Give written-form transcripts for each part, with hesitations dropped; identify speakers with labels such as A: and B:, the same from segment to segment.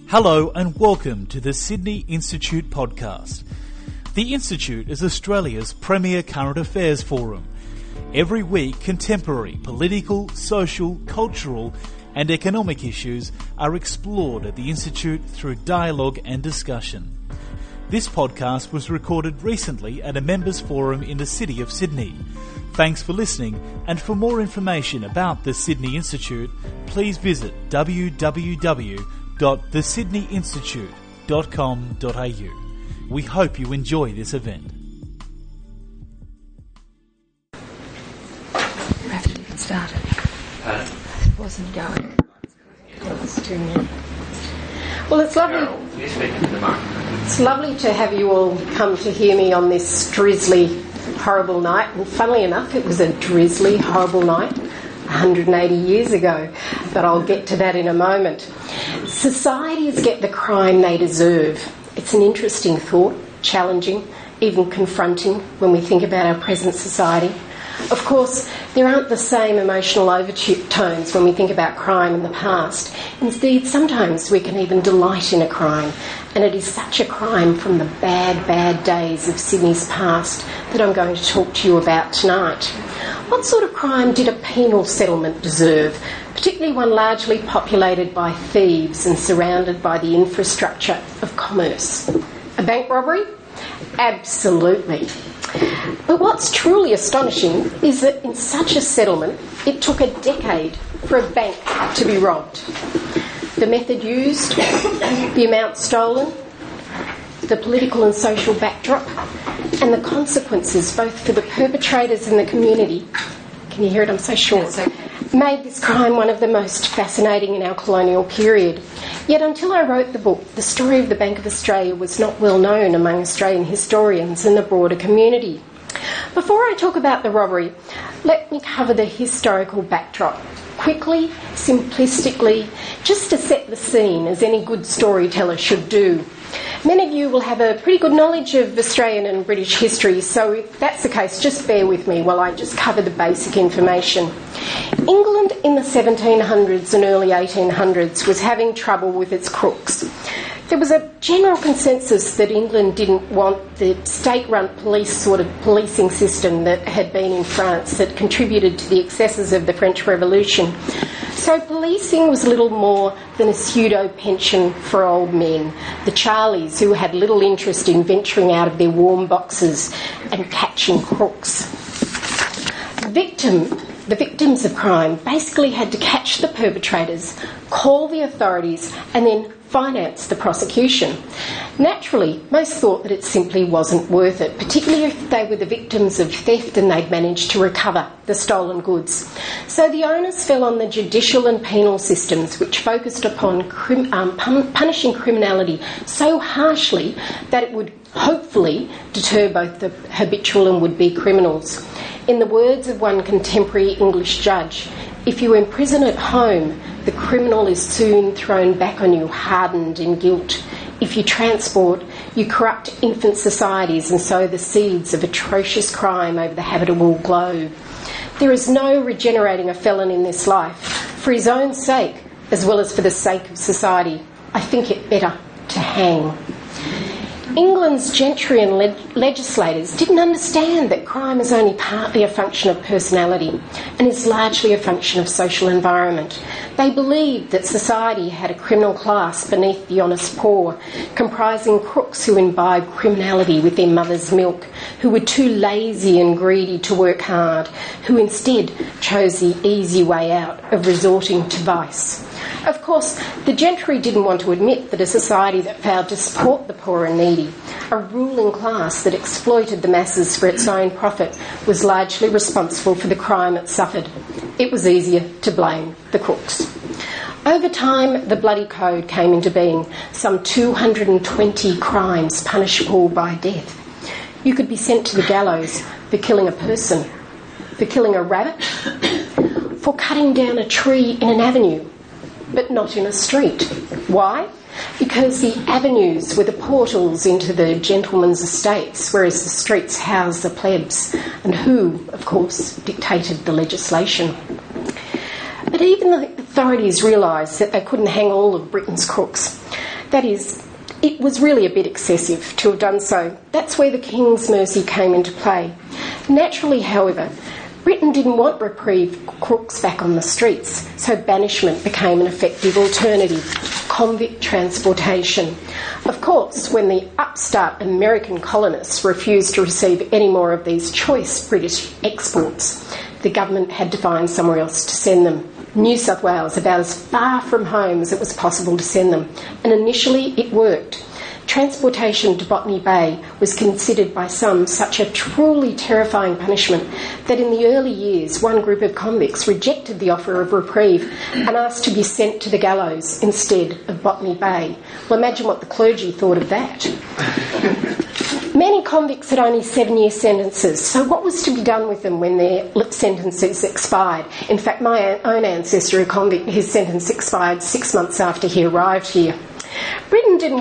A: Hello and welcome to the Sydney Institute podcast. The Institute is Australia's premier current affairs forum. Every week, contemporary political, social, cultural and economic issues are explored at the Institute through dialogue and discussion. This podcast was recorded recently at a members' forum in the City of Sydney. Thanks for listening, and for more information about the Sydney Institute, please visit www.thesydneyinstitute.com.au. We hope you enjoy this event.
B: We have to get started. It wasn't going. Well, it's lovely. It's lovely to have you all come to hear me on this drizzly, horrible night. And funnily enough, it was a drizzly, horrible night 180 years ago, but I'll get to that in a moment. Societies get the crime they deserve. It's an interesting thought, challenging, even confronting when we think about our present society. Of course, there aren't the same emotional overtones when we think about crime in the past. Indeed, sometimes we can even delight in a crime, and it is such a crime from the bad, bad days of Sydney's past that I'm going to talk to you about tonight. What sort of crime did a penal settlement deserve, particularly one largely populated by thieves and surrounded by the infrastructure of commerce? A bank robbery? Absolutely. But what's truly astonishing is that in such a settlement, it took a decade for a bank to be robbed. The method used, the amount stolen, the political and social backdrop, and the consequences both for the perpetrators and the community, can you hear it? I'm so short. Made this crime one of the most fascinating in our colonial period. Yet until I wrote the book, the story of the Bank of Australia was not well known among Australian historians and the broader community. Before I talk about the robbery, let me cover the historical backdrop. Quickly, simplistically, just to set the scene, as any good storyteller should do. Many of you will have a pretty good knowledge of Australian and British history, so if that's the case, just bear with me while I just cover the basic information. England in the 1700s and early 1800s was having trouble with its crooks. There was a general consensus that England didn't want the state-run police sort of policing system that had been in France that contributed to the excesses of the French Revolution. So policing was little more than a pseudo-pension for old men, the Charlies, who had little interest in venturing out of their warm boxes and catching crooks. The victims of crime basically had to catch the perpetrators, call the authorities, and then finance the prosecution. Naturally, most thought that it simply wasn't worth it, particularly if they were the victims of theft and they'd managed to recover the stolen goods. So the onus fell on the judicial and penal systems, which focused upon punishing criminality so harshly that it would hopefully deter both the habitual and would-be criminals. In the words of one contemporary English judge, if you imprison at home, the criminal is soon thrown back on you, hardened in guilt. If you transport, you corrupt infant societies and sow the seeds of atrocious crime over the habitable globe. There is no regenerating a felon in this life. For his own sake, as well as for the sake of society, I think it better to hang. England's gentry and legislators didn't understand that crime is only partly a function of personality and is largely a function of social environment. They believed that society had a criminal class beneath the honest poor, comprising crooks who imbibed criminality with their mother's milk, who were too lazy and greedy to work hard, who instead chose the easy way out of resorting to vice. Of course, the gentry didn't want to admit that a society that failed to support the poor and needy, a ruling class that exploited the masses for its own profit, was largely responsible for the crime it suffered. It was easier to blame the crooks. Over time, the Bloody Code came into being, some 220 crimes punishable by death. You could be sent to the gallows for killing a person, for killing a rabbit, for cutting down a tree in an avenue, but not in a street. Why? Because the avenues were the portals into the gentlemen's estates, whereas the streets housed the plebs, and who, of course, dictated the legislation. But even the authorities realised that they couldn't hang all of Britain's crooks. That is, it was really a bit excessive to have done so. That's where the King's mercy came into play. Naturally, however, Britain didn't want reprieve crooks back on the streets, so banishment became an effective alternative: convict transportation. Of course, when the upstart American colonists refused to receive any more of these choice British exports, the government had to find somewhere else to send them. New South Wales, about as far from home as it was possible to send them, and initially it worked. Transportation to Botany Bay was considered by some such a truly terrifying punishment that in the early years one group of convicts rejected the offer of reprieve and asked to be sent to the gallows instead of Botany Bay. Well, imagine what the clergy thought of that. Many convicts had only 7-year sentences, so what was to be done with them when their sentences expired? In fact, my own ancestor, a convict, his sentence expired 6 months after he arrived here. Britain didn't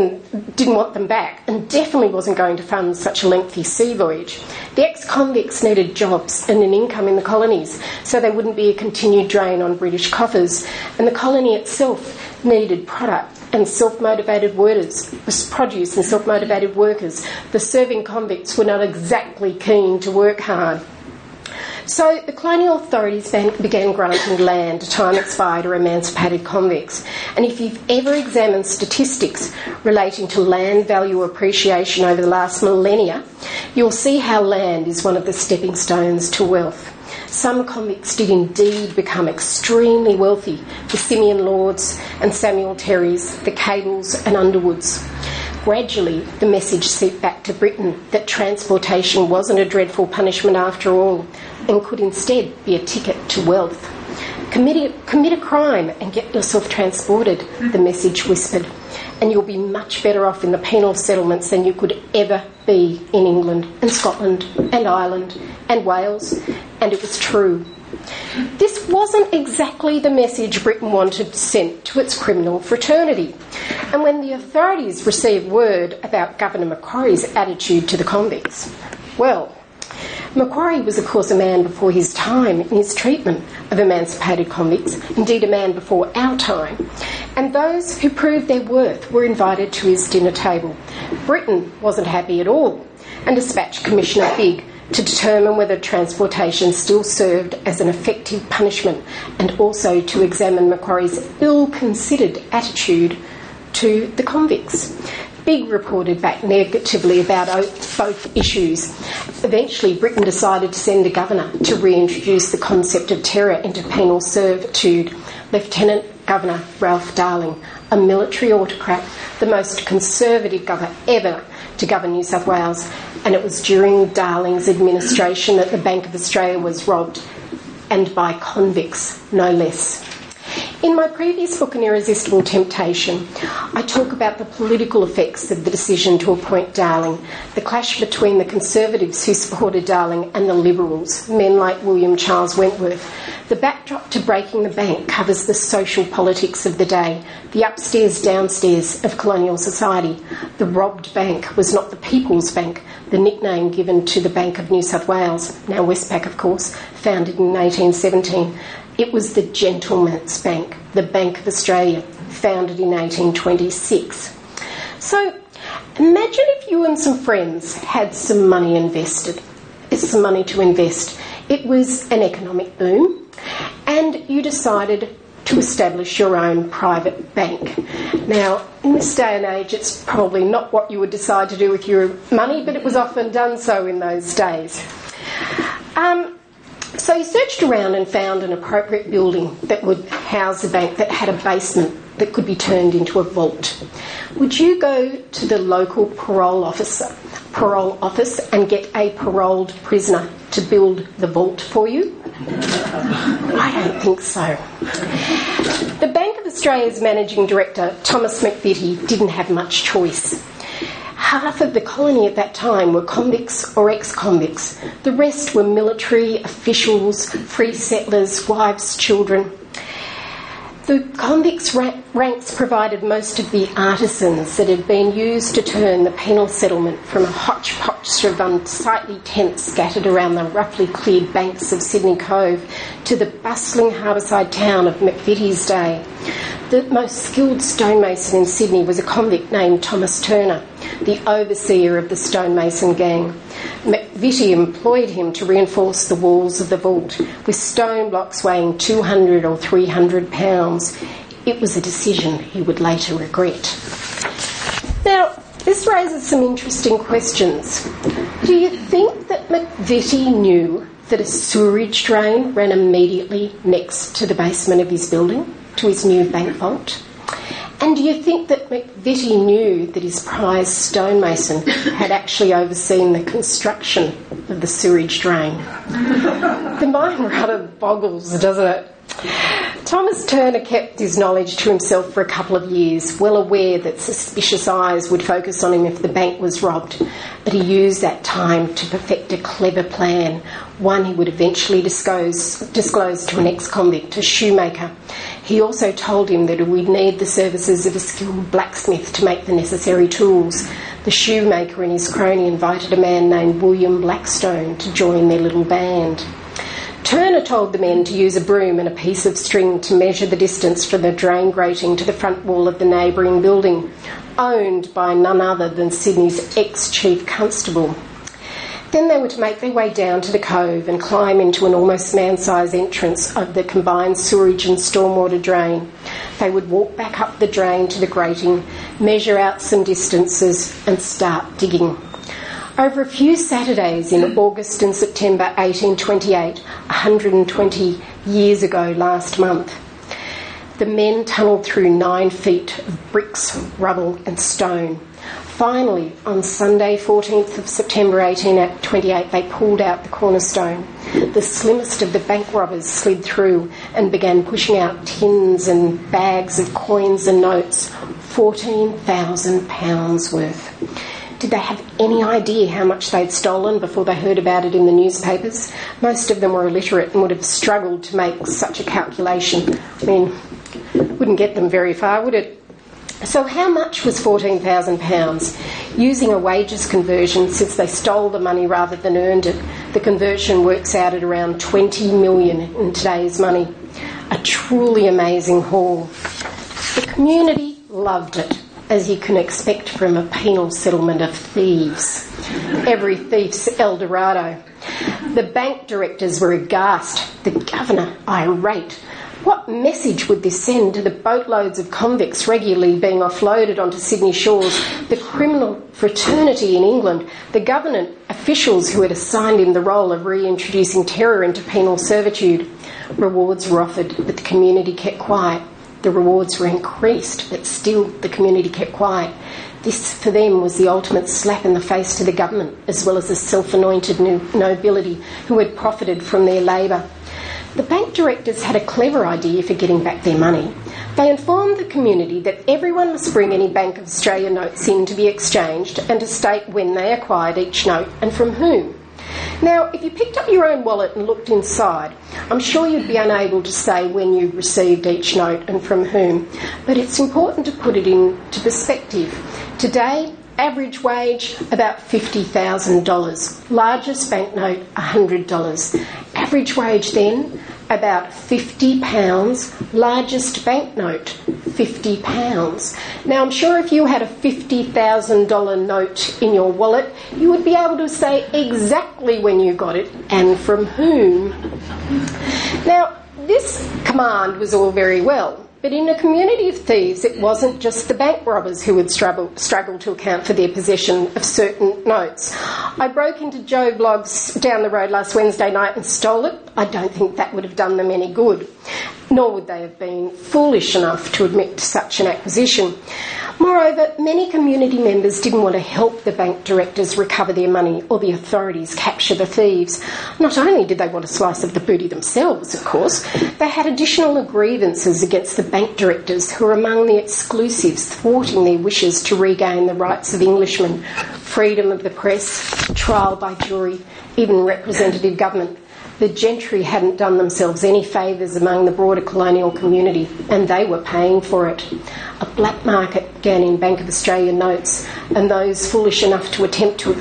B: want them back, and definitely wasn't going to fund such a lengthy sea voyage. The ex-convicts needed jobs and an income in the colonies, so they wouldn't be a continued drain on British coffers, and the colony itself needed product and self-motivated produce and self-motivated workers. The serving convicts were not exactly keen to work hard. So the colonial authorities began granting land to time expired or emancipated convicts. And if you've ever examined statistics relating to land value appreciation over the last millennia, you'll see how land is one of the stepping stones to wealth. Some convicts did indeed become extremely wealthy: the Simeon Lords and Samuel Terrys, the Cables and Underwoods. Gradually, the message seeped back to Britain that transportation wasn't a dreadful punishment after all, and could instead be a ticket to wealth. Commit a crime and get yourself transported, the message whispered, and you'll be much better off in the penal settlements than you could ever be in England and Scotland and Ireland and Wales. And it was true. This wasn't exactly the message Britain wanted sent to its criminal fraternity. And when the authorities received word about Governor Macquarie's attitude to the convicts, well, Macquarie was, of course, a man before his time in his treatment of emancipated convicts, indeed a man before our time, and those who proved their worth were invited to his dinner table. Britain wasn't happy at all and dispatched Commissioner Bigg to determine whether transportation still served as an effective punishment, and also to examine Macquarie's ill-considered attitude to the convicts. Bigg reported back negatively about both issues. Eventually, Britain decided to send a governor to reintroduce the concept of terror into penal servitude: Lieutenant Governor Ralph Darling, a military autocrat, the most conservative governor ever to govern New South Wales, and it was during Darling's administration that the Bank of Australia was robbed, and by convicts, no less. In my previous book, An Irresistible Temptation, I talk about the political effects of the decision to appoint Darling, the clash between the Conservatives who supported Darling and the Liberals, men like William Charles Wentworth. The backdrop to Breaking the Bank covers the social politics of the day, the upstairs-downstairs of colonial society. The robbed bank was not the People's Bank, the nickname given to the Bank of New South Wales, now Westpac of course, founded in 1817. It was the Gentleman's Bank, the Bank of Australia, founded in 1826. So imagine if you and some friends had some money invested. It's some money to invest. It was an economic boom, and you decided to establish your own private bank. Now, in this day and age, it's probably not what you would decide to do with your money, but it was often done so in those days. So you searched around and found an appropriate building that would house the bank, that had a basement that could be turned into a vault. Would you go to the local parole office and get a paroled prisoner to build the vault for you? I don't think so. The Bank of Australia's Managing Director, Thomas McVitie, didn't have much choice. Half of the colony at that time were convicts or ex-convicts. The rest were military, officials, free settlers, wives, children. The convicts' ranks provided most of the artisans that had been used to turn the penal settlement from a hodgepodge of unsightly tents scattered around the roughly cleared banks of Sydney Cove to the bustling harbourside town of McVitie's day. The most skilled stonemason in Sydney was a convict named Thomas Turner, the overseer of the stonemason gang. McVitie employed him to reinforce the walls of the vault with stone blocks weighing 200 or 300 pounds. It was a decision he would later regret. Now, this raises some interesting questions. Do you think that McVitie knew that a sewerage drain ran immediately next to the basement of his building, to his new bank vault? And do you think that McVitie knew that his prize stonemason had actually overseen the construction of the sewerage drain? The mind rather boggles, doesn't it? Thomas Turner kept his knowledge to himself for a couple of years, well aware that suspicious eyes would focus on him if the bank was robbed. But he used that time to perfect a clever plan, one he would eventually disclose to an ex-convict, a shoemaker. He also told him that he would need the services of a skilled blacksmith to make the necessary tools. The shoemaker and his crony invited a man named William Blackstone to join their little band. Turner told the men to use a broom and a piece of string to measure the distance from the drain grating to the front wall of the neighbouring building, owned by none other than Sydney's ex-chief constable. Then they were to make their way down to the cove and climb into an almost man-sized entrance of the combined sewerage and stormwater drain. They would walk back up the drain to the grating, measure out some distances and start digging. Over a few Saturdays in August and September 1828, 120 years ago last month, the men tunnelled through 9 feet of bricks, rubble and stone. Finally, on Sunday 14th of September 1828, they pulled out the cornerstone. The slimmest of the bank robbers slid through and began pushing out tins and bags of coins and notes, £14,000 worth. Did they have any idea how much they'd stolen before they heard about it in the newspapers? Most of them were illiterate and would have struggled to make such a calculation. I mean, wouldn't get them very far, would it? So how much was £14,000? Using a wages conversion, since they stole the money rather than earned it, the conversion works out at around 20 million in today's money. A truly amazing haul. The community loved it, as you can expect from a penal settlement of thieves. Every thief's El Dorado. The bank directors were aghast, the governor irate. What message would this send to the boatloads of convicts regularly being offloaded onto Sydney shores, the criminal fraternity in England, the government officials who had assigned him the role of reintroducing terror into penal servitude? Rewards were offered, but the community kept quiet. The rewards were increased, but still the community kept quiet. This, for them, was the ultimate slap in the face to the government, as well as the self-anointed nobility who had profited from their labour. The bank directors had a clever idea for getting back their money. They informed the community that everyone must bring any Bank of Australia notes in to be exchanged and to state when they acquired each note and from whom. Now, if you picked up your own wallet and looked inside, I'm sure you'd be unable to say when you received each note and from whom, but it's important to put it into perspective. Today, average wage, about $50,000. Largest banknote, $100. Average wage then, about £50. Largest banknote, £50. Now, I'm sure if you had a $50,000 note in your wallet, you would be able to say exactly when you got it and from whom. Now, this command was all very well, but in a community of thieves, it wasn't just the bank robbers who would struggle to account for their possession of certain notes. I broke into Joe Blogg's down the road last Wednesday night and stole it. I don't think that would have done them any good, nor would they have been foolish enough to admit to such an acquisition. Moreover, many community members didn't want to help the bank directors recover their money or the authorities capture the thieves. Not only did they want a slice of the booty themselves, of course, they had additional grievances against the bank directors who were among the exclusives, thwarting their wishes to regain the rights of Englishmen, freedom of the press, trial by jury, even representative government. The gentry hadn't done themselves any favours among the broader colonial community, and they were paying for it. A black market began in Bank of Australia notes, and those foolish enough to attempt to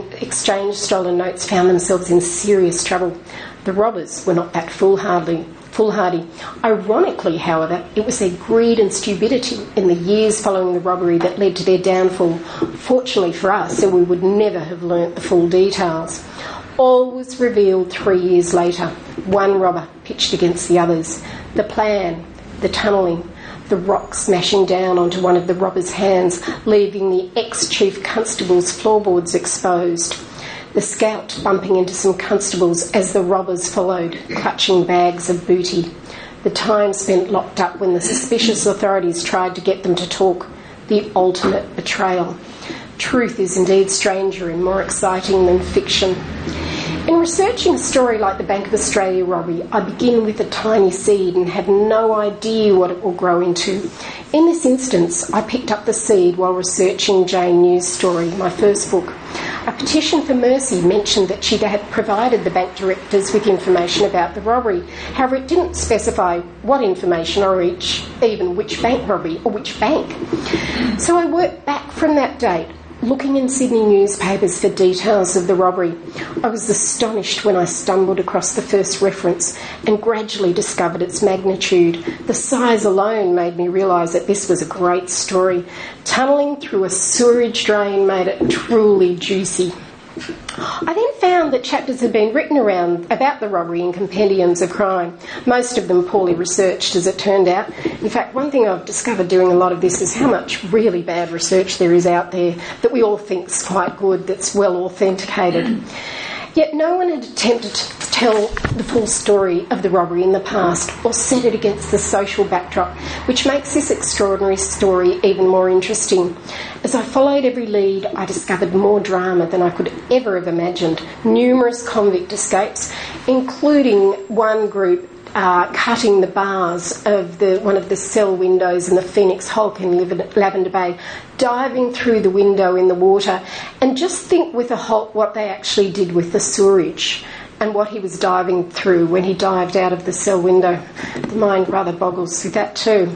B: exchange stolen notes found themselves in serious trouble. The robbers were not that foolhardy. foolhardy. Ironically, however, it was their greed and stupidity in the years following the robbery that led to their downfall. Fortunately for us, so we would never have learnt the full details. All was revealed 3 years later. One robber pitched against the others. The plan, the tunnelling, the rock smashing down onto one of the robber's hands, leaving the ex-chief constable's floorboards exposed. The scout bumping into some constables as the robbers followed, clutching bags of booty. The time spent locked up when the suspicious authorities tried to get them to talk. The ultimate betrayal. Truth is indeed stranger and more exciting than fiction. In researching a story like the Bank of Australia robbery, I begin with a tiny seed and have no idea what it will grow into. In this instance, I picked up the seed while researching Jane New's story, my first book. A petition for mercy mentioned that she had provided the bank directors with information about the robbery. However, it didn't specify what information or even which bank robbery or which bank. So I worked back from that date, looking in Sydney newspapers for details of the robbery. I was astonished when I stumbled across the first reference and gradually discovered its magnitude. The size alone made me realise that this was a great story. Tunnelling through a sewerage drain made it truly juicy. I then found that chapters had been written around about the robbery in compendiums of crime, most of them poorly researched as it turned out. In fact, one thing I've discovered doing a lot of this is how much really bad research there is out there that we all think is quite good, that's well authenticated. Yet no one had attempted to tell the full story of the robbery in the past or set it against the social backdrop, which makes this extraordinary story even more interesting. As I followed every lead, I discovered more drama than I could ever have imagined. Numerous convict escapes, including one group cutting the bars of one of the cell windows in the Phoenix Hulk in Lavender Bay, diving through the window in the water, and just think with a Hulk what they actually did with the sewerage and what he was diving through when he dived out of the cell window. The mind rather boggles with that too.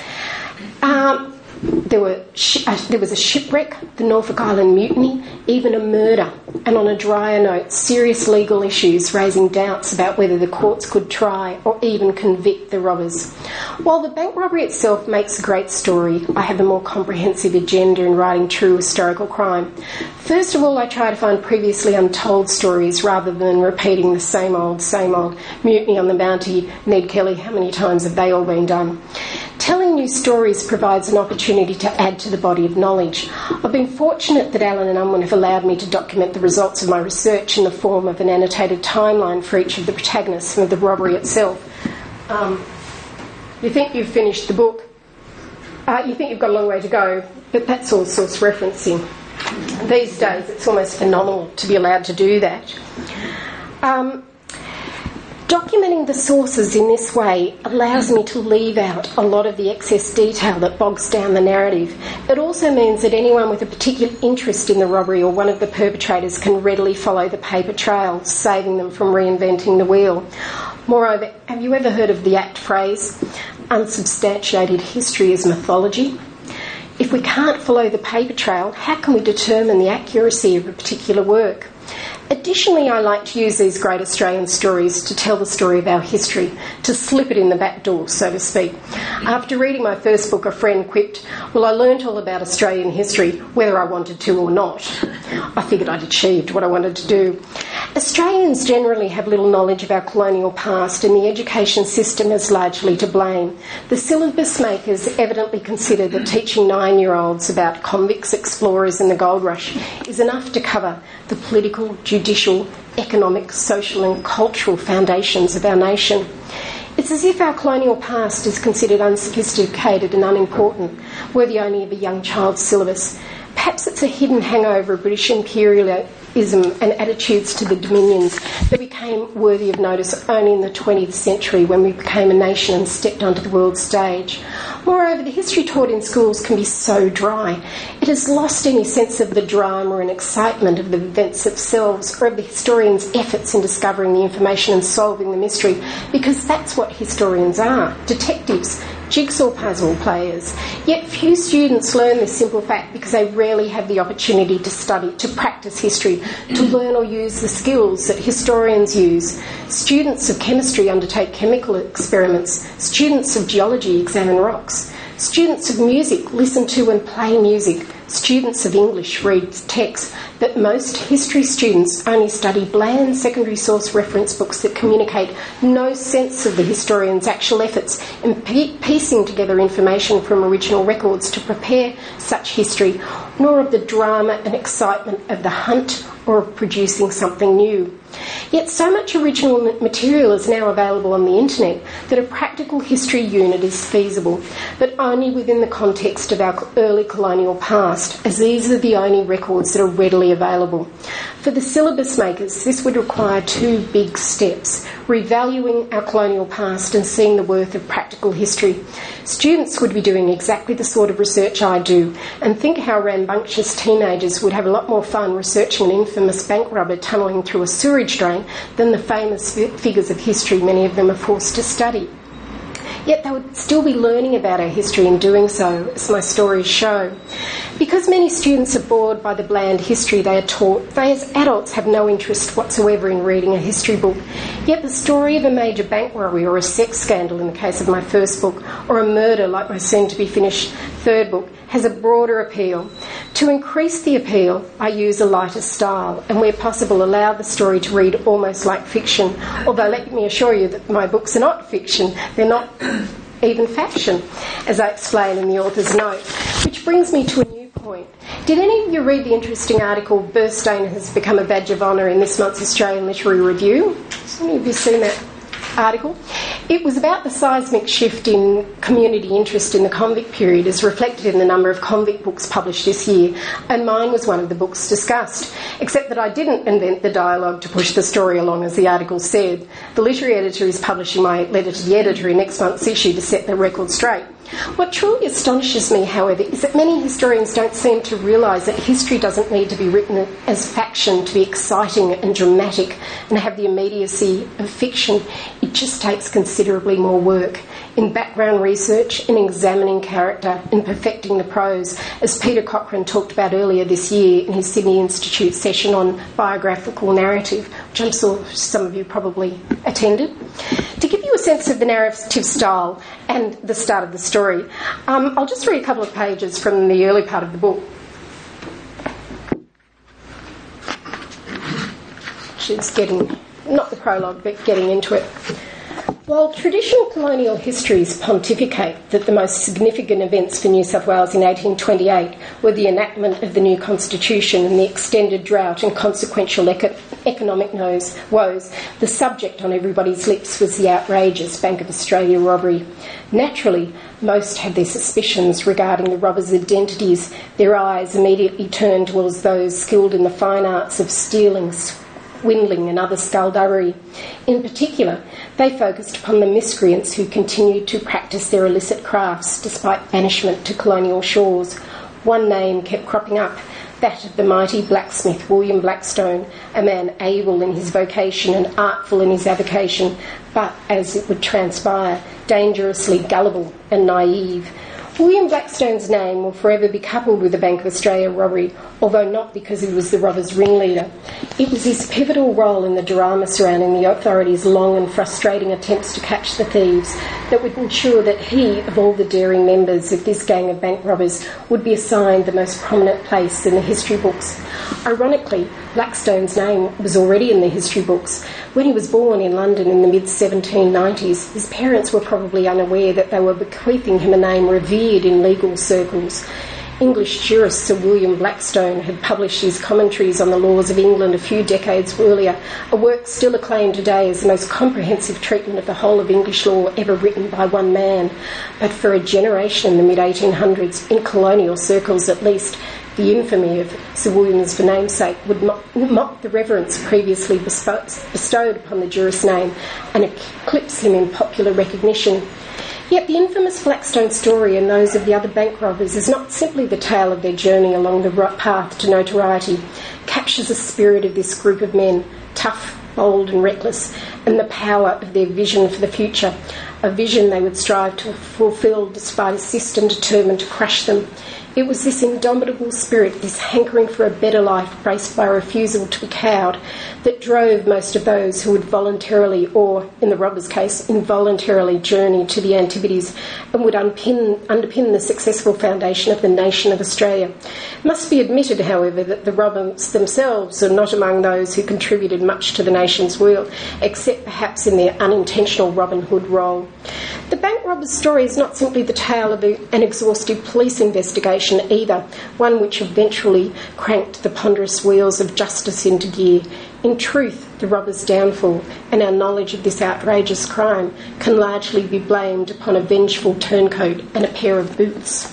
B: There was a shipwreck, the Norfolk Island mutiny, even a murder, and on a drier note, serious legal issues raising doubts about whether the courts could try or even convict the robbers. While the bank robbery itself makes a great story, I have a more comprehensive agenda in writing true historical crime. First of all, I try to find previously untold stories rather than repeating the same old. Mutiny on the Bounty, Ned Kelly, how many times have they all been done? Telling new stories provides an opportunity to add to the body of knowledge. I've been fortunate that Alan and Unwin have allowed me to document the results of my research in the form of an annotated timeline for each of the protagonists of the robbery itself. You think you've finished the book, you think you've got a long way to go, but that's all source referencing. These days it's almost phenomenal to be allowed to do that. Documenting the sources in this way allows me to leave out a lot of the excess detail that bogs down the narrative. It also means that anyone with a particular interest in the robbery or one of the perpetrators can readily follow the paper trail, saving them from reinventing the wheel. Moreover, have you ever heard of the apt phrase, unsubstantiated history is mythology? If we can't follow the paper trail, how can we determine the accuracy of a particular work? Additionally, I like to use these great Australian stories to tell the story of our history, to slip it in the back door, so to speak. After reading my first book, a friend quipped, "Well, I learnt all about Australian history, whether I wanted to or not." I figured I'd achieved what I wanted to do. Australians generally have little knowledge of our colonial past, and the education system is largely to blame. The syllabus makers evidently consider that teaching 9-year-olds about convicts, explorers and the gold rush is enough to cover the political, judicial, economic, social and cultural foundations of our nation. It's as if our colonial past is considered unsophisticated and unimportant, worthy only of a young child's syllabus. Perhaps it's a hidden hangover of British imperialism and attitudes to the dominions that became worthy of notice only in the 20th century when we became a nation and stepped onto the world stage. Moreover, the history taught in schools can be so dry. It has lost any sense of the drama and excitement of the events themselves or of the historian's efforts in discovering the information and solving the mystery, because that's what historians are, detectives, jigsaw puzzle players. Yet few students learn this simple fact because they rarely have the opportunity to study, to practice history, to learn or use the skills that historians use. Students of chemistry undertake chemical experiments. Students of geology examine rocks. Students of music listen to and play music. Students of English read text, but most history students only study bland secondary source reference books that communicate no sense of the historian's actual efforts in piecing together information from original records to prepare such history, nor of the drama and excitement of the hunt or of producing something new. Yet so much original material is now available on the internet that a practical history unit is feasible, but only within the context of our early colonial past, as these are the only records that are readily available. For the syllabus makers, this would require two big steps: revaluing our colonial past and seeing the worth of practical history. Students would be doing exactly the sort of research I do, and think how rambunctious teenagers would have a lot more fun researching an infamous bank robber tunnelling through a sewerage drain than the famous figures of history many of them are forced to study. Yet they would still be learning about our history in doing so, as my stories show. Because many students are bored by the bland history they are taught, they as adults have no interest whatsoever in reading a history book. Yet the story of a major bank robbery or a sex scandal in the case of my first book, or a murder like my soon-to-be-finished third book, has a broader appeal. To increase the appeal, I use a lighter style and, where possible, allow the story to read almost like fiction, although let me assure you that my books are not fiction, they're not even faction, as I explain in the author's note. Which brings me to a new point. Did any of you read the interesting article, Burstein has become a badge of honour, in this month's Australian Literary Review? Has any of you seen that article? It was about the seismic shift in community interest in the convict period as reflected in the number of convict books published this year, and mine was one of the books discussed, except that I didn't invent the dialogue to push the story along, as the article said. The literary editor is publishing my letter to the editor in next month's issue to set the record straight. What truly astonishes me, however, is that many historians don't seem to realise that history doesn't need to be written as faction to be exciting and dramatic and have the immediacy of fiction. It just takes considerably more work in background research, in examining character, in perfecting the prose, as Peter Cochrane talked about earlier this year in his Sydney Institute session on biographical narrative, which I'm sure some of you probably attended. To give you a sense of the narrative style and the start of the story, I'll just read a couple of pages from the early part of the book. She's getting, not the prologue, but getting into it. While traditional colonial histories pontificate that the most significant events for New South Wales in 1828 were the enactment of the new constitution and the extended drought and consequential economic woes, the subject on everybody's lips was the outrageous Bank of Australia robbery. Naturally, most had their suspicions regarding the robbers' identities. Their eyes immediately turned towards those skilled in the fine arts of stealing, swindling and other skullduggery. In particular, they focused upon the miscreants who continued to practice their illicit crafts despite banishment to colonial shores. One name kept cropping up, that of the mighty blacksmith William Blackstone, a man able in his vocation and artful in his avocation, but, as it would transpire, dangerously gullible and naive. William Blackstone's name will forever be coupled with the Bank of Australia robbery, although not because he was the robbers' ringleader. It was his pivotal role in the drama surrounding the authorities' long and frustrating attempts to catch the thieves that would ensure that he, of all the daring members of this gang of bank robbers, would be assigned the most prominent place in the history books. Ironically, Blackstone's name was already in the history books. When he was born in London in the mid-1790s, his parents were probably unaware that they were bequeathing him a name revered in legal circles. English jurist Sir William Blackstone had published his commentaries on the laws of England a few decades earlier, a work still acclaimed today as the most comprehensive treatment of the whole of English law ever written by one man. But for a generation in the mid-1800s, in colonial circles at least, the infamy of Sir William's namesake would mock the reverence previously bestowed upon the jurist's name and eclipse him in popular recognition. Yet the infamous Blackstone story and those of the other bank robbers is not simply the tale of their journey along the path to notoriety. It captures the spirit of this group of men, tough, bold and reckless, and the power of their vision for the future, a vision they would strive to fulfil despite a system determined to crush them. It was this indomitable spirit, this hankering for a better life braced by a refusal to be cowed, that drove most of those who would voluntarily, or in the robbers' case, involuntarily journey to the Antipodes and would underpin the successful foundation of the nation of Australia. It must be admitted, however, that the robbers themselves are not among those who contributed much to the nation's weal, except perhaps in their unintentional Robin Hood role. The bank robber's story is not simply the tale of an exhaustive police investigation either, one which eventually cranked the ponderous wheels of justice into gear. In truth, the robber's downfall and our knowledge of this outrageous crime can largely be blamed upon a vengeful turncoat and a pair of boots.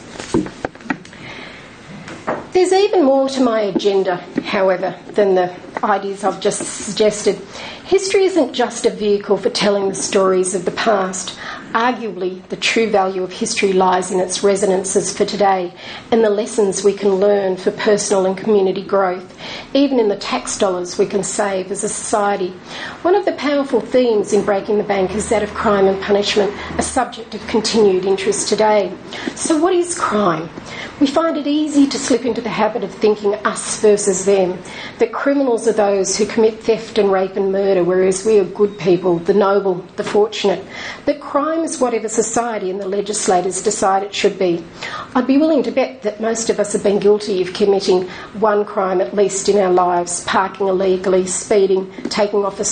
B: There's even more to my agenda, however, than the ideas I've just suggested. History isn't just a vehicle for telling the stories of the past. Arguably, the true value of history lies in its resonances for today and the lessons we can learn for personal and community growth, even in the tax dollars we can save as a society. One of the powerful themes in Breaking the Bank is that of crime and punishment, a subject of continued interest today. So what is crime? We find it easy to slip into the habit of thinking us versus them, that criminals are those who commit theft and rape and murder, whereas we are good people, the noble, the fortunate. But crime is whatever society and the legislators decide it should be. I'd be willing to bet that most of us have been guilty of committing one crime at least in our lives: parking illegally, speeding, taking off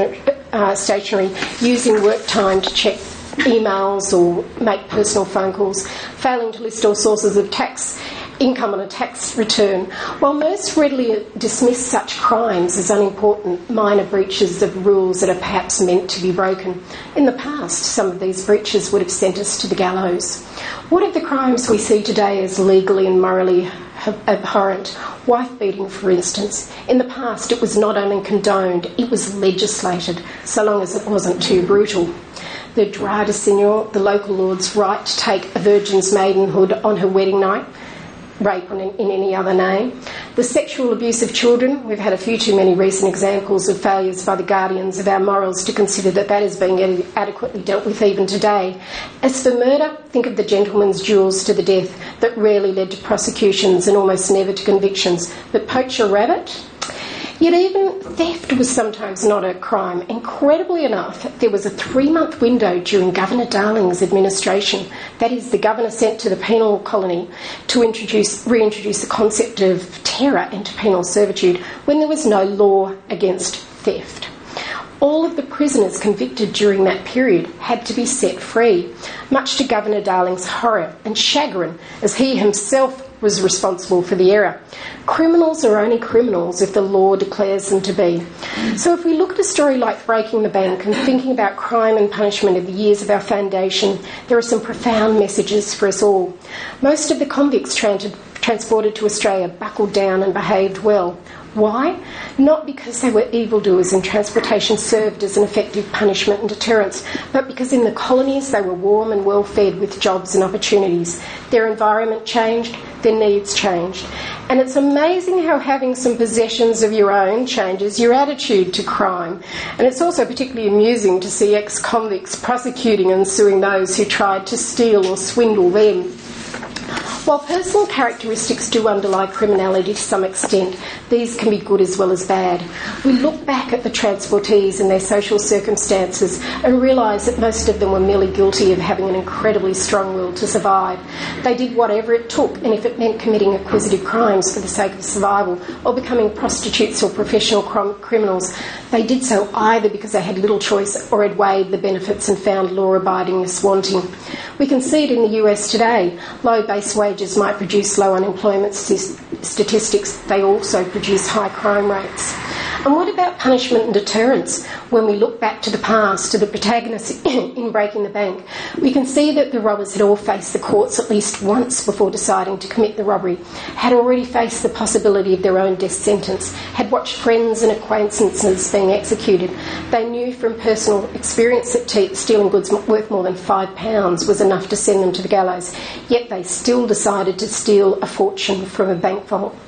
B: a stationery, using work time to check emails or make personal phone calls, failing to list all sources of tax income on a tax return. While most readily dismiss such crimes as unimportant minor breaches of rules that are perhaps meant to be broken, in the past some of these breaches would have sent us to the gallows. What of the crimes we see today as legally and morally abhorrent? Wife beating, for instance. In the past it was not only condoned, it was legislated, so long as it wasn't too brutal. The droit de seigneur, the local lord's right to take a virgin's maidenhood on her wedding night, rape in any other name. The sexual abuse of children, we've had a few too many recent examples of failures by the guardians of our morals to consider that is being adequately dealt with even today. As for murder, think of the gentlemen's duels to the death that rarely led to prosecutions and almost never to convictions. But poach a rabbit? Yet even theft was sometimes not a crime. Incredibly enough, there was a 3-month window during Governor Darling's administration, that is, the governor sent to the penal colony to reintroduce the concept of terror into penal servitude, when there was no law against theft. All of the prisoners convicted during that period had to be set free, much to Governor Darling's horror and chagrin, as he himself was responsible for the error. Criminals are only criminals if the law declares them to be. So if we look at a story like Breaking the Bank and thinking about crime and punishment in the years of our foundation, there are some profound messages for us all. Most of the convicts transported to Australia buckled down and behaved well. Why? Not because they were evildoers and transportation served as an effective punishment and deterrence, but because in the colonies they were warm and well fed with jobs and opportunities. Their environment changed, their needs changed. And it's amazing how having some possessions of your own changes your attitude to crime. And it's also particularly amusing to see ex-convicts prosecuting and suing those who tried to steal or swindle them. While personal characteristics do underlie criminality to some extent, these can be good as well as bad. We look back at the transportees and their social circumstances and realise that most of them were merely guilty of having an incredibly strong will to survive. They did whatever it took, and if it meant committing acquisitive crimes for the sake of survival or becoming prostitutes or professional criminals, they did so either because they had little choice or had weighed the benefits and found law-abidingness wanting. We can see it in the US today. Low base wages might produce low unemployment statistics. They also produce high crime rates. And what about punishment and deterrence? When we look back to the past, to the protagonists in Breaking the Bank, we can see that the robbers had all faced the courts at least once before deciding to commit the robbery, had already faced the possibility of their own death sentence, had watched friends and acquaintances being executed. They knew from personal experience that stealing goods worth more than £5 was enough to send them to the gallows, yet they still decided to steal a fortune from a bank vault.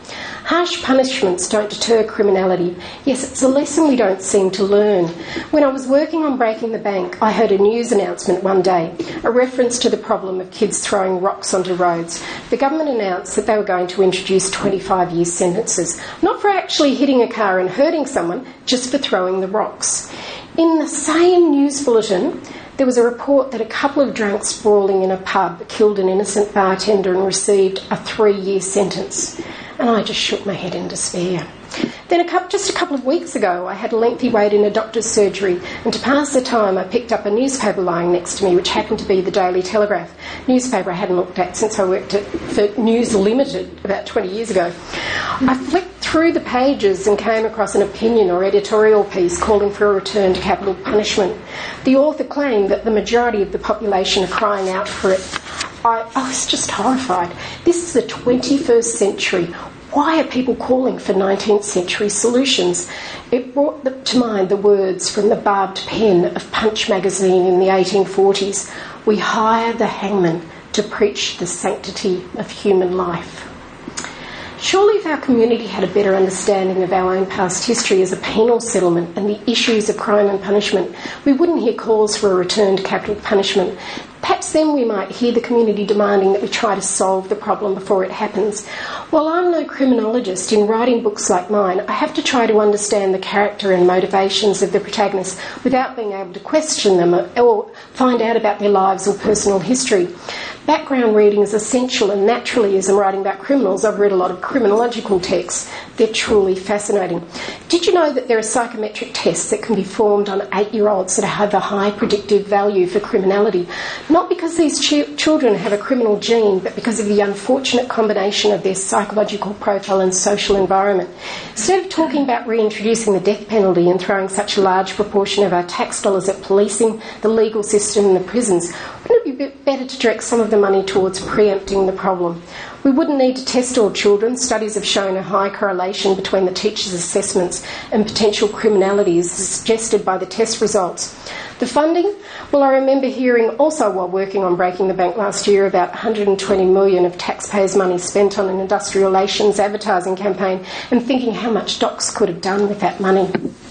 B: Harsh punishments don't deter criminality. Yes, it's a lesson we don't seem to learn. When I was working on Breaking the Bank, I heard a news announcement one day, a reference to the problem of kids throwing rocks onto roads. The government announced that they were going to introduce 25-year sentences, not for actually hitting a car and hurting someone, just for throwing the rocks. In the same news bulletin, there was a report that a couple of drunks brawling in a pub killed an innocent bartender and received a 3-year sentence. And I just shook my head in despair. Then just a couple of weeks ago, I had a lengthy wait in a doctor's surgery, and to pass the time I picked up a newspaper lying next to me, which happened to be the Daily Telegraph, newspaper I hadn't looked at since I worked for News Limited about 20 years ago. I flicked through the pages and came across an opinion or editorial piece calling for a return to capital punishment. The author claimed that the majority of the population are crying out for it. I was just horrified. This is the 21st century. Why are people calling for 19th century solutions? It brought to mind the words from the barbed pen of Punch magazine in the 1840s. We hire the hangman to preach the sanctity of human life. Surely if our community had a better understanding of our own past history as a penal settlement and the issues of crime and punishment, we wouldn't hear calls for a return to capital punishment. Perhaps then we might hear the community demanding that we try to solve the problem before it happens. While I'm no criminologist, in writing books like mine, I have to try to understand the character and motivations of the protagonists without being able to question them or find out about their lives or personal history. Background reading is essential, and naturally, as I'm writing about criminals, I've read a lot of criminological texts. They're truly fascinating. Did you know that there are psychometric tests that can be performed on 8-year-olds that have a high predictive value for criminality? Not because these children have a criminal gene, but because of the unfortunate combination of their psychological profile and social environment. Instead of talking about reintroducing the death penalty and throwing such a large proportion of our tax dollars at policing, the legal system and the prisons, wouldn't it be better to direct some of the money towards preempting the problem? We wouldn't need to test all children. Studies have shown a high correlation between the teachers' assessments and potential criminality as suggested by the test results. The funding? Well, I remember hearing also while working on Breaking the Bank last year about $120 million of taxpayers' money spent on an industrial relations advertising campaign and thinking how much docs could have done with that money.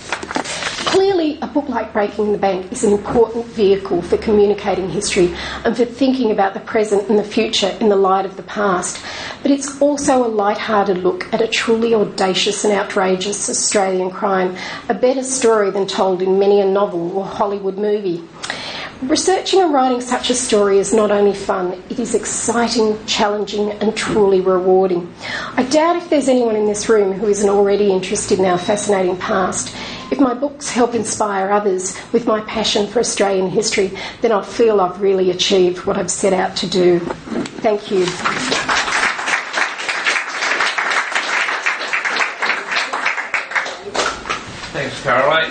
B: Clearly, a book like Breaking the Bank is an important vehicle for communicating history and for thinking about the present and the future in the light of the past. But it's also a light-hearted look at a truly audacious and outrageous Australian crime, a better story than told in many a novel or Hollywood movie. Researching and writing such a story is not only fun, it is exciting, challenging and truly rewarding. I doubt if there's anyone in this room who isn't already interested in our fascinating past. If my books help inspire others with my passion for Australian history, then I feel I've really achieved what I've set out to do. Thank you.
C: Thanks, Caroline.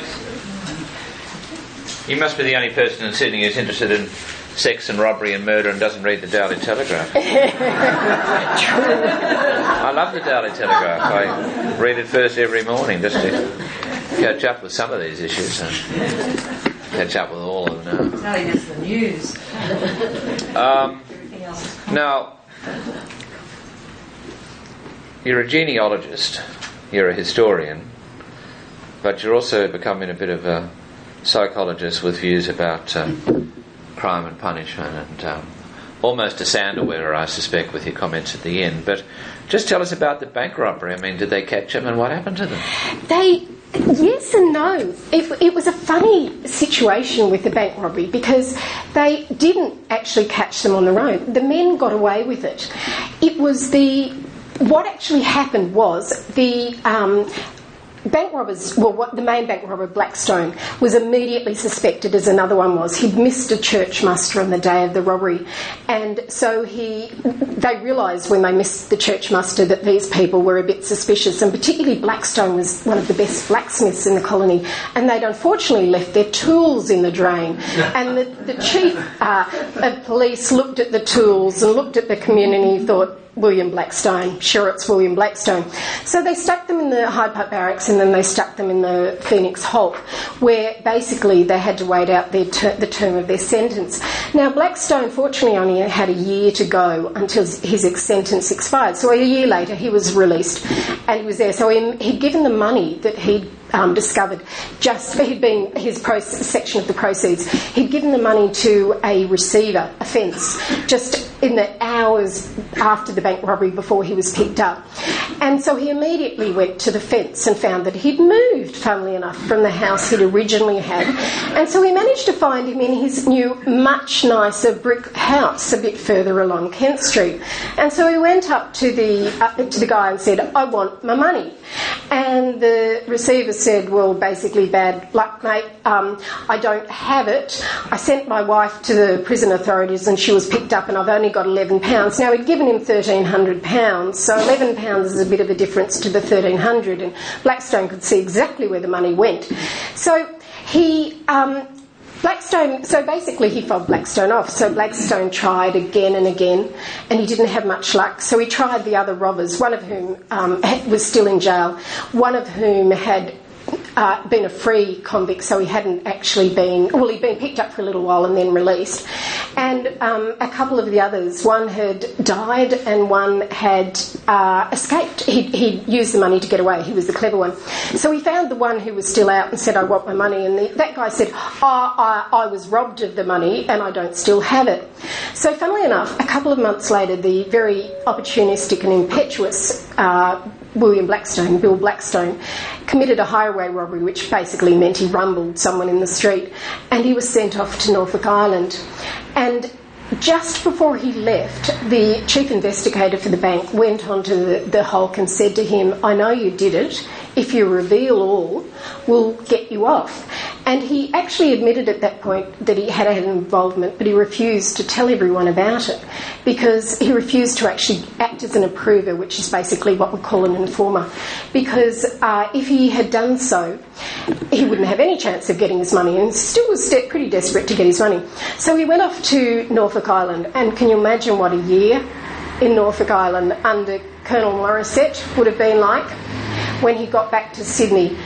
C: You must be the only person in Sydney who's interested in sex and robbery and murder and doesn't read the Daily Telegraph. I love the Daily Telegraph. I read it first every morning just to catch up with some of these issues and catch up with all of them now.
D: It's not even the news. Everything else.
C: Now, you're a genealogist, you're a historian, but you're also becoming a bit of a psychologist with views about crime and punishment and almost a sandal wearer, I suspect, with your comments at the end. But just tell us about the bank robbery. I mean, did they catch them and what happened to them?
B: Yes and no. It was a funny situation with the bank robbery because they didn't actually catch them on the road. The men got away with it. What actually happened was the bank robbers, the main bank robber, Blackstone, was immediately suspected, as another one was. He'd missed a church muster on the day of the robbery, and so they realised when they missed the church muster that these people were a bit suspicious, and particularly Blackstone was one of the best blacksmiths in the colony, and they'd unfortunately left their tools in the drain. And the chief of police looked at the tools and looked at the community and thought, William Blackstone, Sherritt's William Blackstone. So they stuck them in the Hyde Park Barracks, and then they stuck them in the Phoenix Hulk, where basically they had to wait out the term of their sentence. Now, Blackstone fortunately only had a year to go until his sentence expired. So a year later he was released, and he was there. So he'd given the money that he'd discovered, he'd been his section of the proceeds, he'd given the money to a receiver, a fence, just in the hours after the bank robbery before he was picked up. And so he immediately went to the fence and found that he'd moved, funnily enough, from the house he'd originally had. And so he managed to find him in his new, much nicer brick house a bit further along Kent Street. And so he went up to the guy and said, "I want my money." And the receiver said, "Well, basically, bad luck, mate. I don't have it. I sent my wife to the prison authorities and she was picked up, and I've only got £11. Now, he'd given him £1,300, so £11 is a bit of a difference to the $1,300, and Blackstone could see exactly where the money went. So he... So basically he fobbed Blackstone off. So Blackstone tried again and again, and he didn't have much luck. So he tried the other robbers, one of whom was still in jail, one of whom had been a free convict, so he hadn't actually been... Well, he'd been picked up for a little while and then released. And a couple of the others, one had died and one had escaped. He'd used the money to get away. He was the clever one. So he found the one who was still out and said, "I want my money." And that guy said, I was robbed of the money and I don't still have it. So funnily enough, a couple of months later, the very opportunistic and impetuous William Blackstone, Bill Blackstone, committed a highway robbery, which basically meant he rumbled someone in the street, and he was sent off to Norfolk Island. And just before he left, the chief investigator for the bank went onto the Hulk and said to him, "I know you did it. If you reveal all, we'll get you off." And he actually admitted at that point that he had an involvement, but he refused to tell everyone about it because he refused to actually act as an approver, which is basically what we call an informer. Because if he had done so, he wouldn't have any chance of getting his money, and still was pretty desperate to get his money. So he went off to Norfolk Island, and can you imagine what a year in Norfolk Island under Colonel Morissette would have been like? When he got back to Sydney,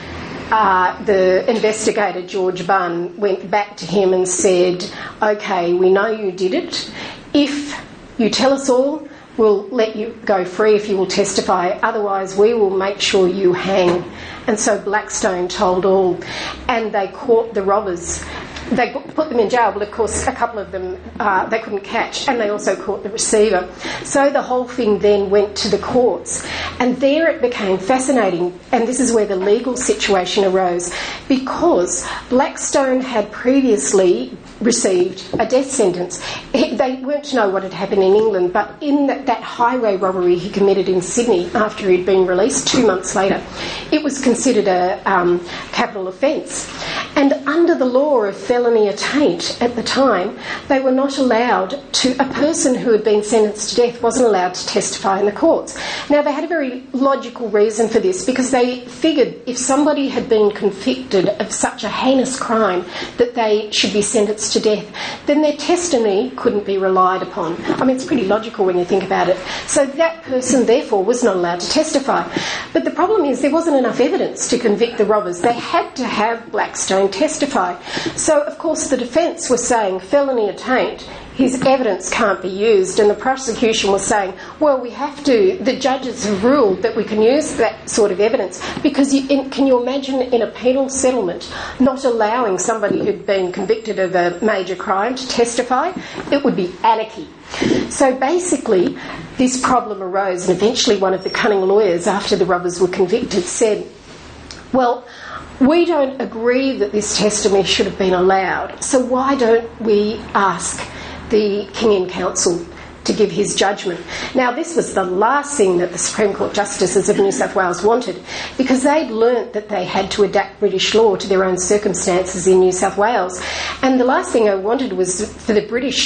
B: the investigator, George Bunn, went back to him and said, "OK, we know you did it. If you tell us all, we'll let you go free if you will testify. Otherwise, we will make sure you hang." And so Blackstone told all, and they caught the robbers. They put them in jail, but of course a couple of them they couldn't catch, and they also caught the receiver. So the whole thing then went to the courts, and there it became fascinating, and this is where the legal situation arose, because Blackstone had previously received a death sentence. They weren't to know what had happened in England, but in that highway robbery he committed in Sydney after he'd been released 2 months later, it was considered a capital offence. And under the law of felony attaint at the time, they were not allowed to... A person who had been sentenced to death wasn't allowed to testify in the courts. Now, they had a very logical reason for this, because they figured if somebody had been convicted of such a heinous crime that they should be sentenced to death, then their testimony couldn't be relied upon. I mean, it's pretty logical when you think about it. So that person, therefore, was not allowed to testify. But the problem is there wasn't enough evidence to convict the robbers. They had to have Blackstone testify. So, of course, the defence was saying felony attaint, his evidence can't be used, and the prosecution was saying, well, we have to, the judges have ruled that we can use that sort of evidence, because can you imagine in a penal settlement not allowing somebody who'd been convicted of a major crime to testify? It would be anarchy. So basically this problem arose, and eventually one of the cunning lawyers, after the robbers were convicted, said, well, we don't agree that this testimony should have been allowed, so why don't we ask the King in Council to give his judgment? Now, this was the last thing that the Supreme Court Justices of New South Wales wanted, because they'd learnt that they had to adapt British law to their own circumstances in New South Wales. And the last thing they wanted was for the British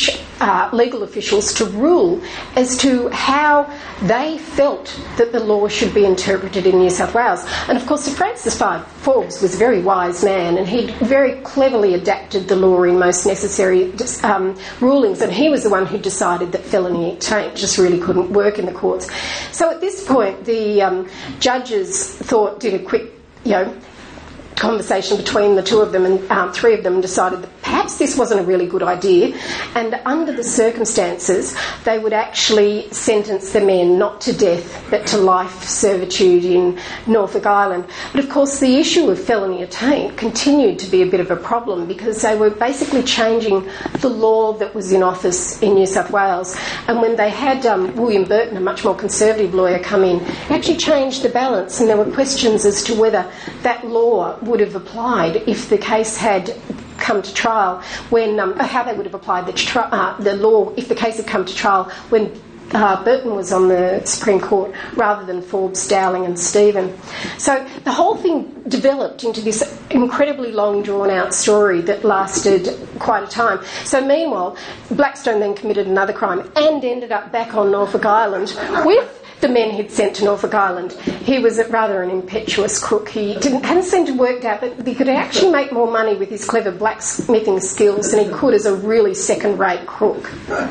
B: legal officials to rule as to how they felt that the law should be interpreted in New South Wales. And of course, Sir Francis Forbes was a very wise man, and he very cleverly adapted the law in most necessary rulings, and he was the one who decided that felony attaint just really couldn't work in the courts. So at this point, the judges did a quick, conversation between the two of them and three of them, decided that perhaps this wasn't a really good idea, and under the circumstances they would actually sentence the men not to death but to life servitude in Norfolk Island. But of course the issue of felony attaint continued to be a bit of a problem, because they were basically changing the law that was in office in New South Wales, and when they had William Burton, a much more conservative lawyer, come in, he actually changed the balance, and there were questions as to whether that law would have applied if the case had come to trial, when how they would have applied the law if the case had come to trial when Burton was on the Supreme Court rather than Forbes, Dowling and Stephen. So the whole thing developed into this incredibly long drawn-out story that lasted quite a time. So meanwhile, Blackstone then committed another crime and ended up back on Norfolk Island with the men he'd sent to Norfolk Island. He was rather an impetuous crook. He hadn't seemed to work out that he could actually make more money with his clever blacksmithing skills than he could as a really second-rate crook.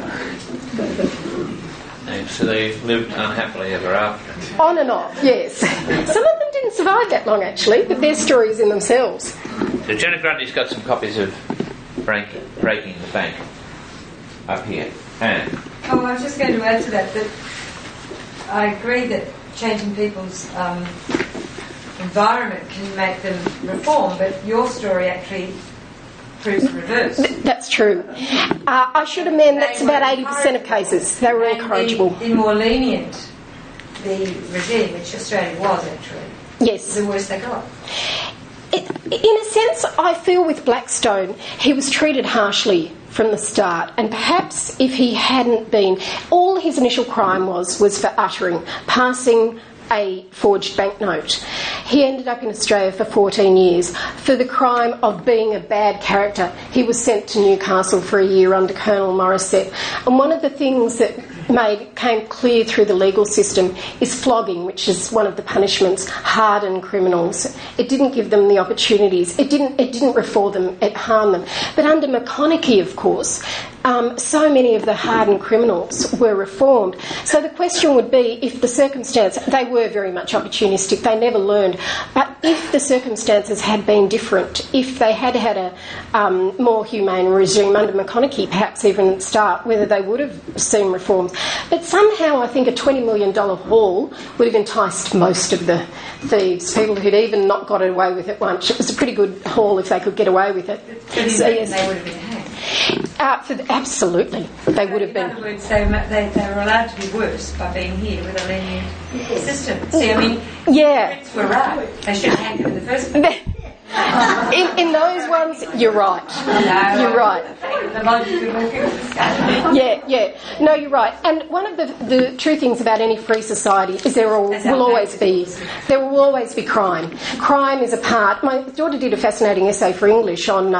C: And so they lived unhappily ever after.
B: On and off, yes. Some of them didn't survive that long, actually, but they're stories in themselves.
C: So Janet Grundy's got some copies of Breaking the Bank up here. And
D: I was just going to add to that I agree that changing people's environment can make them reform, but your story actually proves the reverse.
B: That's true. I should amend, that's about 80% of cases. They were incorrigible.
D: The more lenient the regime, which Australia was actually,
B: yes,
D: the worse they got.
B: In a sense, I feel with Blackstone, he was treated harshly from the start, and perhaps if he hadn't been, all his initial crime was for passing a forged banknote. He ended up in Australia for 14 years for the crime of being a bad character. He was sent to Newcastle for a year under Colonel Morissette, and one of the things that came clear through the legal system is flogging, which is one of the punishments, hardened criminals. It didn't give them the opportunities. It didn't reform them. It harmed them. But under McConaughey, of course, so many of the hardened criminals were reformed. So the question would be, if the circumstance, they were very much opportunistic, they never learned, but if the circumstances had been different, if they had had a more humane regime under McConaughey, perhaps even at the start, whether they would have seen reforms. But somehow I think a $20 million haul would have enticed most of the thieves, people who'd even not got away with it once. It was a pretty good haul if they could get away with it.
D: So, yes. They would have been hanged.
B: Absolutely, they would have been.
D: In other words, they were allowed to be worse by being here with a lenient system. See, I mean,
B: yeah,
D: the were right. They should have hanged them in the first place.
B: In those ones, you're right.
D: No,
B: you're right. Yeah. No, you're right. And one of the true things about any free society is there will always be crime. Crime is a part. My daughter did a fascinating essay for English on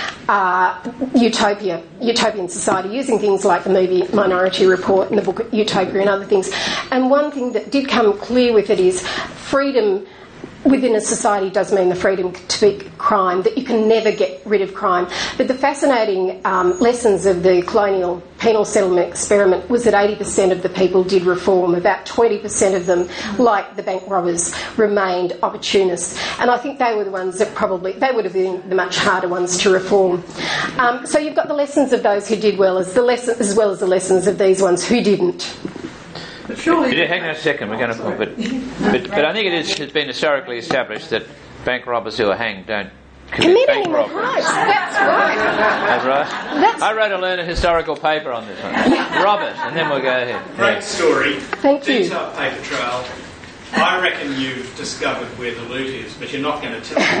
B: utopian society, using things like the movie Minority Report and the book Utopia and other things. And one thing that did come clear with it is freedom within a society does mean the freedom to beat crime, that you can never get rid of crime. But the fascinating lessons of the colonial penal settlement experiment was that 80% of the people did reform. About 20% of them, like the bank robbers, remained opportunists. And I think they were the ones that they would have been the much harder ones to reform. So you've got the lessons of those who did well as well as the lessons of these ones who didn't.
C: Yeah, hang on a second. We're going to, but I think it's been historically established that bank robbers who are hanged don't commit bank robbery.
B: That's right.
C: That's right. I wrote a learned historical paper on this one. Robbers, and then we'll go ahead.
E: Great story.
B: Thank you.
E: Detailed paper trail. I reckon you've discovered where the loot is, but you're not going to tell me.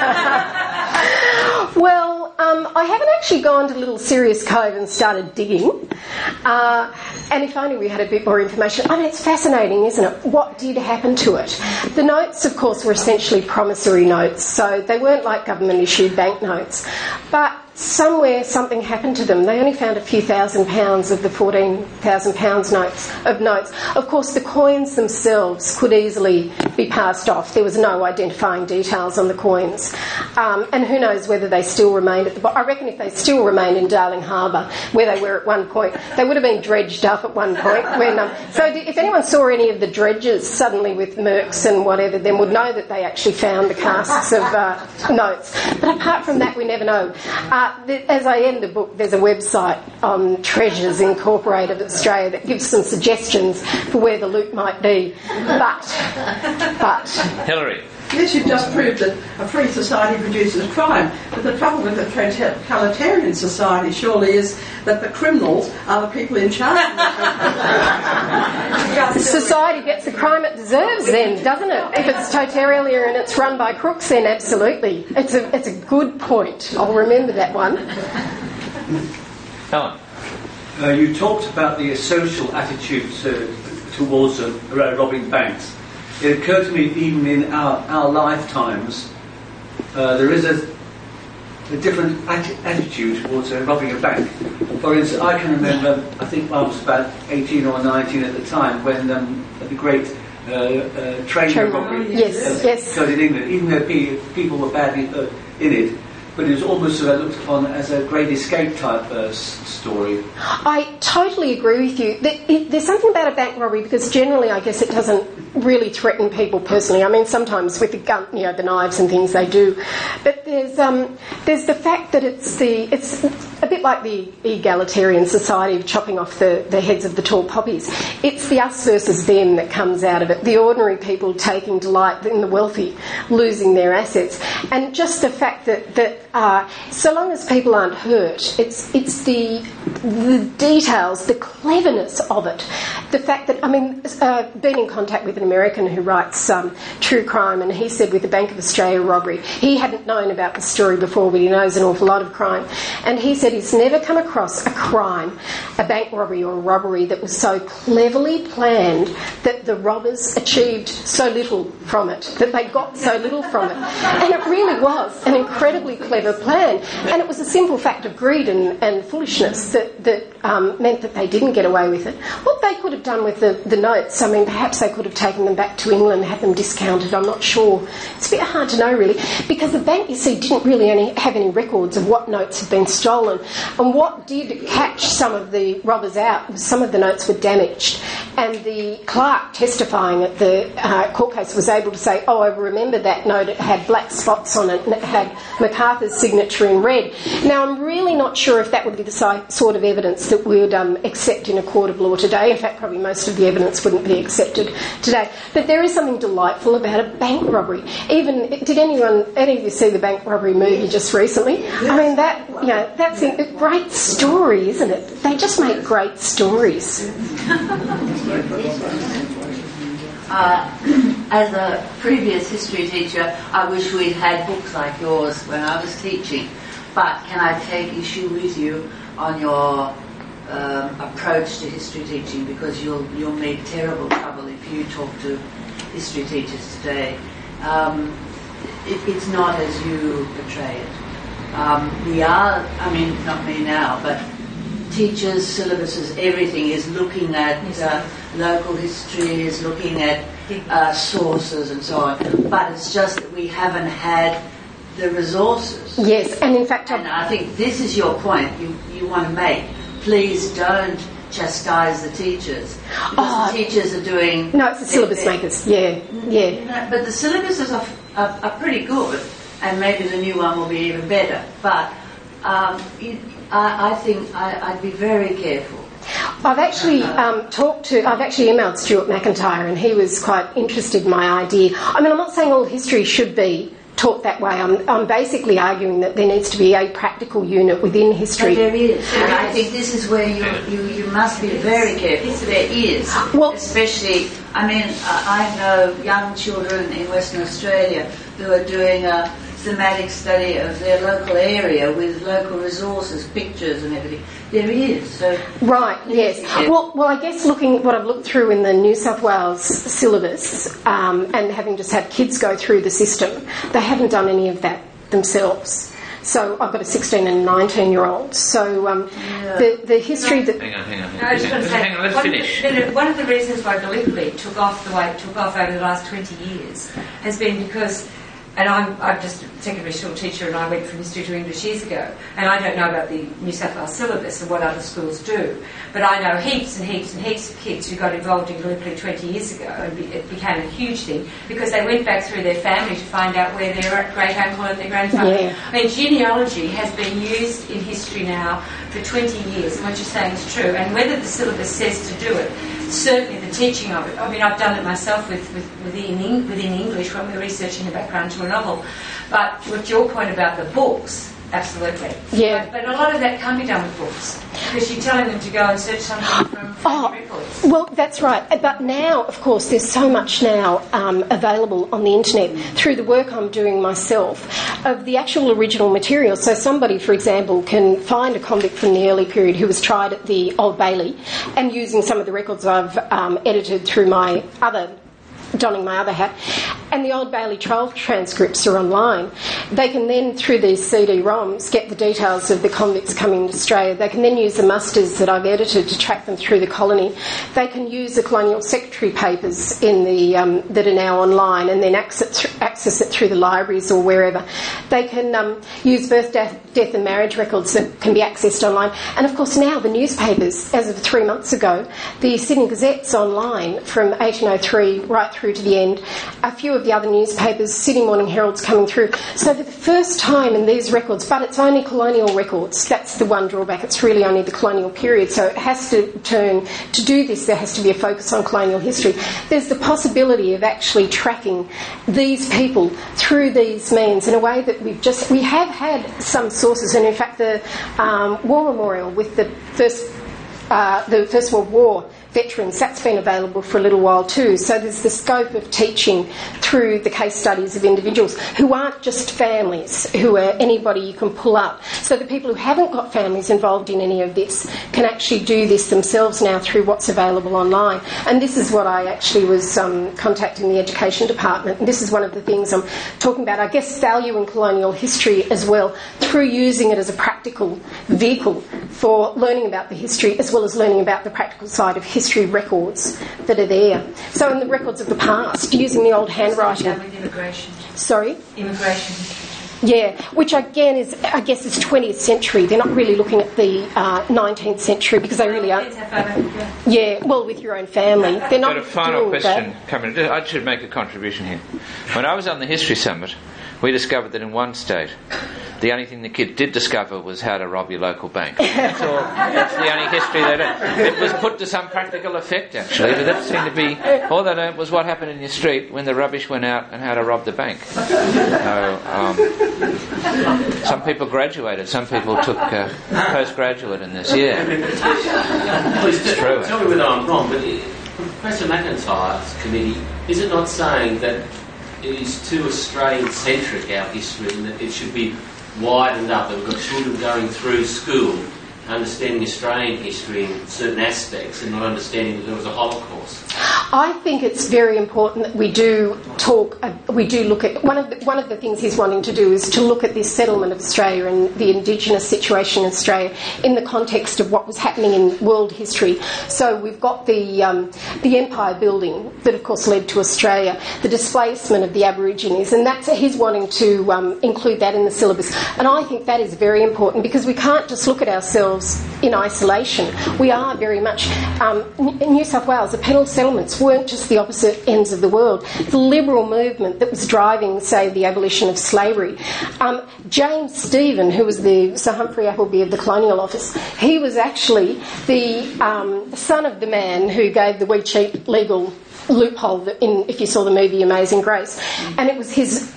B: Well, I haven't actually gone to Little Serious Cove and started digging. And if only we had a bit more information. I mean, it's fascinating, isn't it? What did happen to it? The notes, of course, were essentially promissory notes, so they weren't like government-issued banknotes. But somewhere something happened to them. They only found a few £1,000 of the £14,000 notes. Of course, the coins themselves could easily be passed off. There was no identifying details on the coins. And who knows whether they still remained at the bottom. I reckon if they still remained in Darling Harbour, where they were at one point, they would have been dredged up at one point. So if anyone saw any of the dredges suddenly with Mercs and whatever, then would know that they actually found the casks of notes. But apart from that, we never know. As I end the book, there's a website on Treasures Incorporated Australia that gives some suggestions for where the loot might be. But
C: Hilary.
F: Yes, you've just proved that a free society produces crime. But the trouble with a totalitarian society surely is that the criminals are the people in charge.
B: Society gets the crime it deserves then, doesn't it? If it's totalitarian and it's run by crooks, then absolutely. It's a good point. I'll remember that one.
C: Helen.
G: You talked about the social attitude towards robbing banks. It occurred to me, even in our lifetimes, there is a different attitude towards robbing a bank. For instance, I can remember, I think I was about 18 or 19 at the time, when the great train robbery occurred in England, even though people were badly hurt in it. But it was almost looked upon as a Great Escape type story. I
B: totally agree with you. There's something about a bank robbery, because generally I guess it doesn't really threaten people personally. I mean, sometimes with the gun, the knives and things they do. But there's the fact that it's a bit like the egalitarian society of chopping off the heads of the tall poppies. It's the us versus them that comes out of it. The ordinary people taking delight in the wealthy losing their assets. And just the fact that so long as people aren't hurt, it's the details, the cleverness of it. The fact that, been in contact with an American who writes true crime, and he said with the Bank of Australia robbery, he hadn't known about the story before, but he knows an awful lot of crime. And he said he's never come across a crime, a bank robbery or a robbery that was so cleverly planned that the robbers achieved so little from it, that they got so little from it. And it really was an incredibly clever plan. And it was a simple fact of greed and foolishness that meant that they didn't get away with it. What they could have done with the notes, perhaps they could have taken them back to England, had them discounted, I'm not sure. It's a bit hard to know really, because the bank, you see, didn't really have any records of what notes had been stolen. And what did catch some of the robbers out was some of the notes were damaged. And the clerk testifying at the court case was able to say, I remember that note, it had black spots on it and it had MacArthur's signature in red. Now, I'm really not sure if that would be the sort of evidence that we would accept in a court of law today. In fact, probably most of the evidence wouldn't be accepted today. But there is something delightful about a bank robbery. Did any of you see the bank robbery movie just recently? That's a great story, isn't it? They just make great stories.
H: As a previous history teacher, I wish we'd had books like yours when I was teaching. But can I take issue with you on your approach to history teaching, because you'll make terrible trouble if you talk to history teachers today. It's not as you portray it. We are, not me now, but teachers, syllabuses, everything is looking at local history, is looking at sources and so on. But it's just that we haven't had the resources.
B: Yes, and in fact...
H: I think this is your point you want to make. Please don't chastise the teachers. Because the teachers are doing...
B: No, it's the syllabus makers, yeah.
H: But the syllabuses are pretty good, and maybe the new one will be even better. But I think I'd be very careful.
B: I've actually emailed Stuart McIntyre, and he was quite interested in my idea. I'm not saying all history should be taught that way. I'm basically arguing that there needs to be a practical unit within history.
H: But there is. And I think this is where you must be very careful. There is. Well, especially, I know young children in Western Australia who are doing a thematic study of their local area with local resources, pictures and everything. There is. So
B: right, yes. Well, I guess what I've looked through in the New South Wales syllabus, and having just had kids go through the system, they haven't done any of that themselves. So I've got a 16 and a 19-year-old. So the history that...
C: Hang on.
D: No, I just want to say,
C: let's finish.
D: One of the reasons why Gallipoli took off the way it took off over the last 20 years has been because, and I'm just a secondary school teacher and I went from history to English years ago, and I don't know about the New South Wales syllabus and what other schools do, but I know heaps and heaps and heaps of kids who got involved in Gallipoli 20 years ago, and it became a huge thing because they went back through their family to find out where their great uncle and their grandfather.
B: Yeah.
D: I mean, genealogy has been used in history now for 20 years, and what you're saying is true. And whether the syllabus says to do it, certainly the teaching of it. I mean, I've done it myself within English when we're researching the background to a novel. But with your point about the books, absolutely.
B: Yeah.
D: But a lot of that can't be done with books because you're telling them to go and search something from records.
B: Well, that's right. But now, of course, there's so much now available on the internet through the work I'm doing myself of the actual original material. So somebody, for example, can find a convict from the early period who was tried at the Old Bailey, and using some of the records I've edited through my other donning my other hat, and the Old Bailey trial transcripts are online. They can then, through these CD-ROMs, get the details of the convicts coming to Australia. They can then use the musters that I've edited to track them through the colony. They can use the Colonial Secretary papers in the that are now online and then access it through the libraries or wherever. They can use birth, death and marriage records that can be accessed online. And, of course, now the newspapers, as of 3 months ago, the Sydney Gazette's online from 1803 right through to the end. A few of the other newspapers, Sydney Morning Herald's coming through. So for the first time in these records, but it's only colonial records. That's the one drawback. It's really only the colonial period. So it has to to do this, there has to be a focus on colonial history. There's the possibility of actually tracking these people through these means in a way that we have had some sources, and in fact the War Memorial with the First World War veterans, that's been available for a little while too. So there's the scope of teaching through the case studies of individuals who aren't just families, who are anybody you can pull up. So the people who haven't got families involved in any of this can actually do this themselves now through what's available online. And this is what I actually was contacting the Education Department. And this is one of the things I'm talking about, I guess, value in colonial history as well, through using it as a practical vehicle for learning about the history as well as learning about the practical side of history records that are there. So in the records of the past, using the old handwriting.
D: With immigration.
B: Sorry?
D: Immigration.
B: Yeah, which again is, I guess, is 20th century. They're not really looking at the 19th century because they really aren't. Yeah, well, with your own family. They're not.
C: Got a final question coming. I should make a contribution here. When I was on the History Summit, we discovered that in one state, the only thing the kids did discover was how to rob your local bank. That's all. That's the only history they learned. It was put to some practical effect, actually, but that seemed to be all they learned was what happened in your street when the rubbish went out and how to rob the bank. So, some people graduated, some people took postgraduate in this. Yeah,
I: it's true. Tell me whether I'm wrong, but Professor McIntyre's committee, is it not saying that it is too Australian-centric, our history, and that it should be widened up, that we've got children going through school understanding Australian history in certain aspects and not understanding that there was a Holocaust?
B: I think it's very important that we do look at one of the things he's wanting to do is to look at this settlement of Australia and the Indigenous situation in Australia in the context of what was happening in world history. So we've got the empire building that of course led to Australia, the displacement of the Aborigines, and he's wanting to include that in the syllabus. And I think that is very important because we can't just look at ourselves in isolation. We are very much in New South Wales, the penal settlements weren't just the opposite ends of the world. The liberal movement that was driving, say, the abolition of slavery. James Stephen, who was the Sir Humphrey Appleby of the Colonial Office, he was actually the son of the man who gave the wee cheap legal loophole if you saw the movie Amazing Grace. And it was his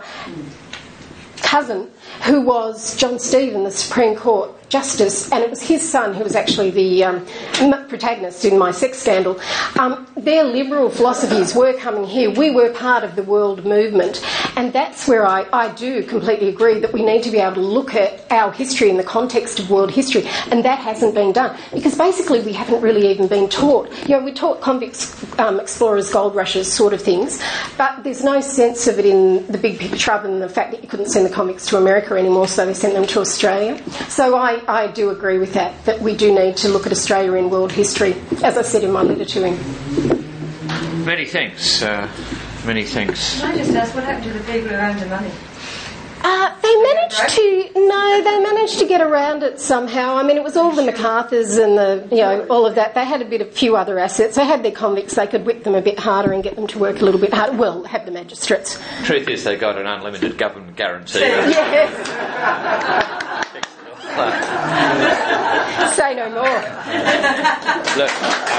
B: cousin who was John Stephen, the Supreme Court Justice, and it was his son who was actually the protagonist in My Sex Scandal. Their liberal philosophies were coming here. We were part of the world movement, and that's where I do completely agree that we need to be able to look at our history in the context of world history, and that hasn't been done because basically we haven't really even been taught. We taught convicts, explorers, gold rushes sort of things, but there's no sense of it in the big picture other than the fact that you couldn't send the convicts to America America anymore, so they sent them to Australia. So I do agree with that we do need to look at Australia in world history, as I said in my letter to him.
C: Many thanks. Many thanks.
D: Can I just ask, what happened to the people who owned the money?
B: They managed to get around it somehow. I mean, it was all the MacArthurs and all of that. They had a few other assets. They had their convicts. They could whip them a bit harder and get them to work a little bit harder. Well, have the magistrates.
C: Truth is, they got an unlimited government guarantee.
B: Yes. Say no more.
C: Look,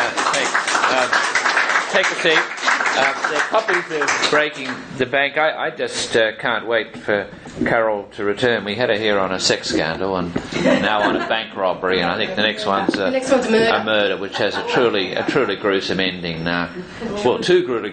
C: thanks. Take a seat. The copies of Breaking the Bank, I just can't wait for Carol to return. We had her here on a sex scandal and now on a bank robbery, and I think the next one's a murder, which has a truly gruesome ending. Well, two truly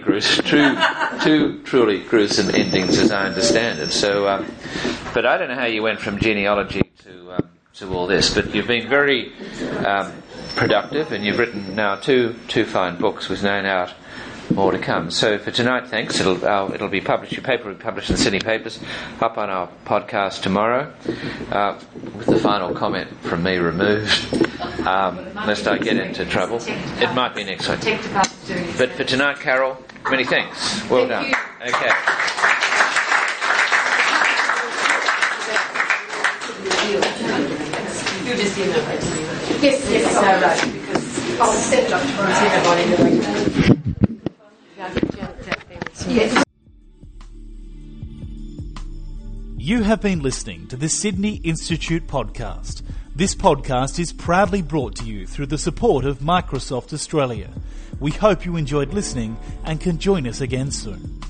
C: gruesome endings as I understand it. So, but I don't know how you went from genealogy to all this, but you've been very productive, and you've written now two fine books with no doubt more to come. So for tonight, thanks. It'll be published. Your paper will be published in the Sydney papers, up on our podcast tomorrow, with the final comment from me removed, lest I get into trouble. It might be next week. But for tonight, Carol, many thanks. Well done. Okay.
D: You just did it.
B: Yes.
D: Right, because
B: I'll send it up to Yes.
A: You have been listening to the Sydney Institute podcast. This podcast is proudly brought to you through the support of Microsoft Australia. We hope you enjoyed listening and can join us again soon.